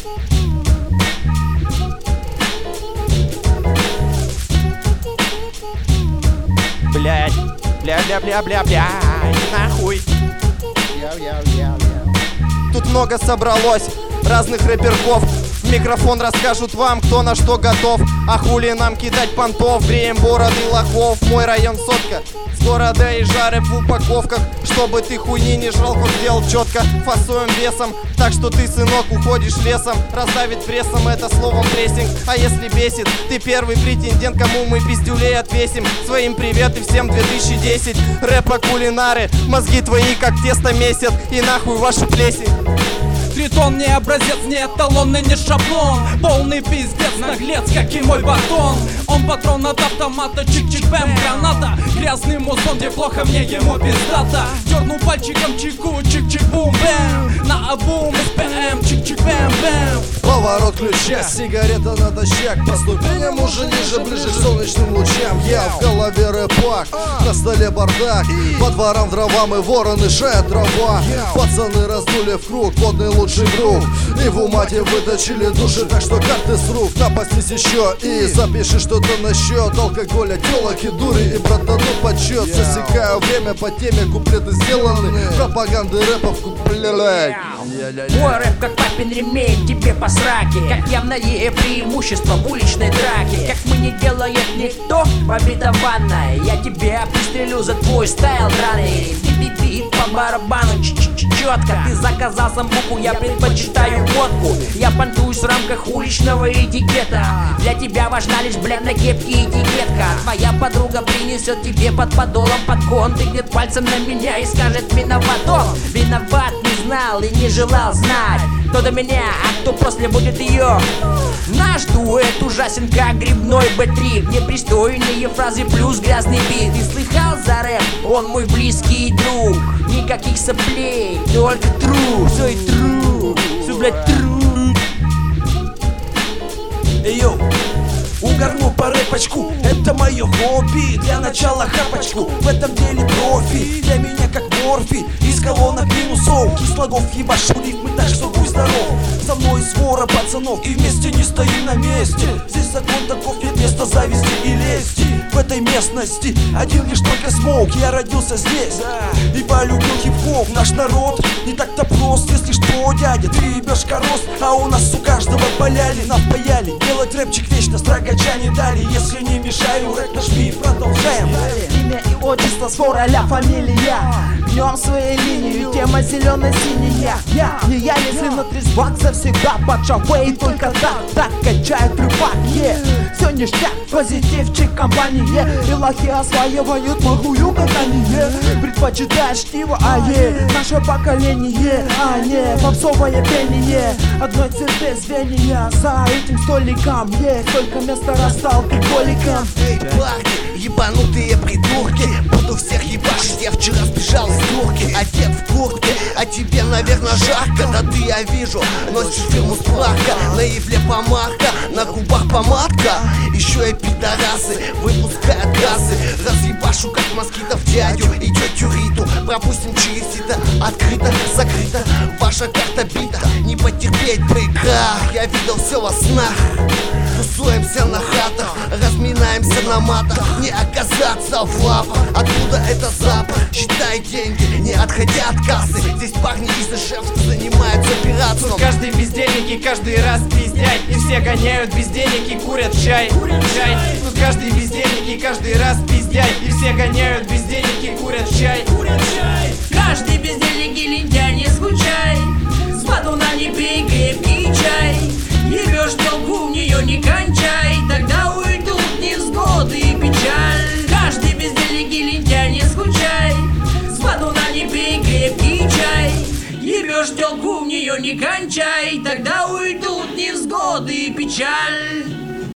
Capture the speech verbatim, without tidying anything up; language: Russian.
Блять, бля-бля-бля-бля-бля, нахуй. Тут много собралось разных рэперков. В микрофон расскажут вам, кто на что готов. А хули нам кидать понтов, бреем бороды лохов. Мой район сотка, с города и жары в упаковках. Чтобы ты хуйни не жрал, хоть сделал четко. Фасуем весом, так что ты, сынок, уходишь лесом. Раздавить прессом, это словом прессинг. А если бесит, ты первый претендент, кому мы пиздюлей отвесим. Своим привет и всем две тысячи десять. Рэпа кулинары, мозги твои как тесто месят. И нахуй вашу плесень. Тритон не образец, не эталон, и не шаблон. Полный пиздец, наглец, как и мой батон. Он патрон от автомата, чик-чик-бэм, граната. Грязный музон, где плохо мне, ему пиздата. Дерну пальчиком чеку, чик-чик-бум-бэм. На обум, СПМ, чик-чик-бэм-бэм. Поворот ключа, сигарета натощак. По ступеням уже ниже, ближе к солнечным лучам. Я в голове рэпак, на столе бардак. По дворам дровам и вороны шают дрова. Пацаны раздули в круг, водный лучший друг. И в умате выточили души, так что карты с рук. Напастись еще и запиши что-то насчет алкоголя, телок и дури. И братану почет, засекаю время по теме. Куплеты сделаны, пропаганды рэпов куплять. Мой рэп как папин ремень, тебе по сраке. Как явное преимущество в уличной драке. Как мы не делает никто, побита ванная. Я тебя пристрелю за твой стайл драный. Бит-бит по барабану, четко. Ты заказал самбуку, я предпочитаю водку. Я понтуюсь в рамках уличного этикета. Для тебя важна лишь, блядь, на кепке этикетка. Твоя подруга принесет тебе под подолом подкон. Тыкнет пальцем на меня и скажет: виноват он. Виноват, не знал и не желал знать, кто до меня, а кто после будет ее. Наш дуэт ужасен, как грибной бэ-трип. Непристойные фразы плюс грязный бит. Ты слыхал за рэп? Он мой близкий друг. Никаких соплей, только тру. Все и тру, все, блядь, тру. Эй, йоу, угорну по рэпочку, это мое хобби. Для начала хапочку, в этом деле профи. Для меня как морфий, из колонок минусов. Кислогов ебашу рифмы, так что будь здоров. За мной свора пацанов, и вместе не стоим на месте. Здесь закон таков, нет места зависти и лести. В этой местности один лишь только смоук. Я родился здесь и полюбил хип-хоп. Наш народ не так-то прост, если что, дядя. Ты ебешь рост, а у нас у каждого поляли. Нас паяли, делать рэпчик вечно строгача не дали. Если не мешаю, рэп нажми и продолжаем. Имя и отчество, свора, а фамилия. Гнем свои линии, тема зелено-синяя. Я, не я, если внутри звак завсегда под шафей. Только так, так качает рыбак, е. Все ништяк, позитивчик компании. И лохи осваивают могую, как они, е. Предпочитаешь чтиво, а е. Наше поколение, а не попсовое пение. Одной церкви звенья, за этим столиком есть только место расстал алкоголикам. Эй, парни, ебанутые придурки, буду всех ебашить. Я вчера сбежал из турки, одет в куртке. А тебе, наверное, жарко, да ты, я вижу, носишь фирму сплавка. На Ивле помарка, на губах помадка. Еще и пидорасы выпускают газы. Разъебашу, как москитов, дядю и тетю Риту. Пропустим через сито, открыто, закрыто. Ваша карта бита, не потерпеть быка. Я видел все во снах. Тусуемся на хатах, разминаемся на матах. Не оказаться в лапах, откуда это запах? Считай деньги, не отходя от кассы. Здесь парни из Ижевска занимаются пиратством. Тут каждый бездельник и каждый раз пиздяй. И все гоняют без денег и курят чай, курят чай. Тут каждый бездельник и каждый раз пиздяй. И все гоняют без денег и курят чай, курят чай. Каждый бездельник и лентяй, не скучай. С батуна не пей крепкий чай. Ебешь телку, в нее не кончай. Тогда уйдут невзгоды и печаль. Каждый бездельник и лентяй, не скучай. С батуна не пей крепкий чай. Ебешь телку, в нее не кончай. Тогда уйдут невзгоды и печаль.